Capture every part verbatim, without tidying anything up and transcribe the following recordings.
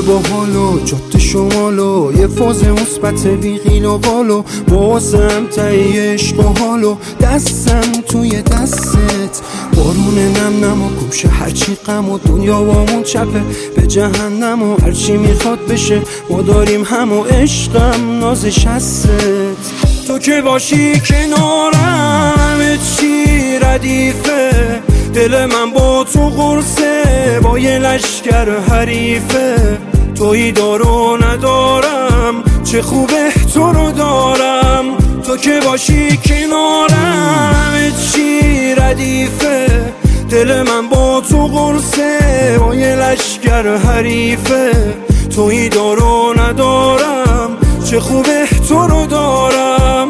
باحالو جاده شمالو یه فاز مثبت بیغین و بالو بازم تایی عشق و حالو دستم توی دستت بارون نم نم و گوشه هرچی غم و دنیا وامون چپه به جهنم و هرچی میخواد بشه ما داریم هم و عشقم نازش هستت تو که باشی کنارم همه چی ردیفه دل من با تو قرصه با یه لشکر حریفه تویی دارو ندارم چه خوبه تو رو دارم تو که باشی کنارم همه چی ردیفه دل من با تو قرصه با یه لشکر حریفه تویی دارو ندارم چه خوبه تو رو دارم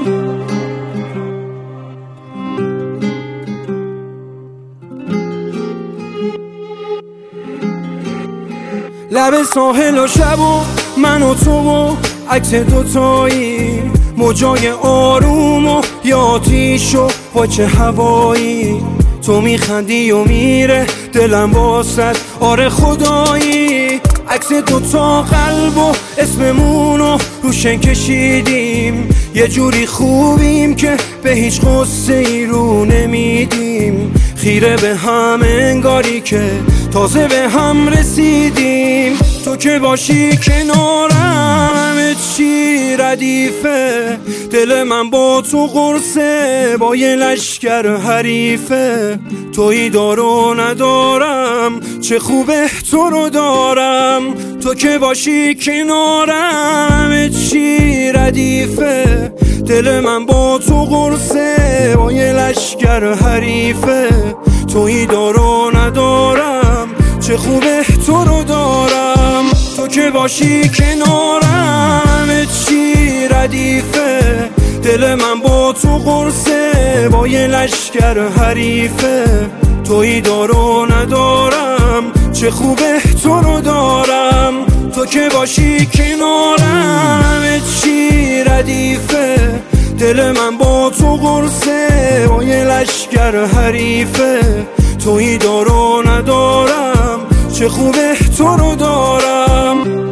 لب ساحل و شب و من و تو و عکس دوتایی موجای آروم و یا آتیش و با چه هوایی تو میخندی و میره دلم واسد آره خدایی عکس دوتا قلب و اسممونو روشن کشیدیم یه جوری خوبیم که به هیچ غصه ای رو نمیدیم خیره به هم انگاری که تازه به هم رسیدیم تو که باشی کنارم همه چی ردیفه دل من با تو قرصه با یه لشکر حریفه تویی دارو ندارم چه خوبه تو رو دارم تو که باشی کنارم همه چی ردیفه دل من با تو قرصه با یه لشکر حریفه تویی دارو ندارم چه خوبه تو رو دارم تو که باشی کنارم همه چی ردیفه دل من با تو قرصه با یه لشکر حریفه تویی دارو ندارم چه خوبه تو رو دارم تو که باشی کنارم همه چی ردیفه دل من با تو قرصه با یه لشکر حریفه تویی دارو ندارم چه خوبه تو رو دارم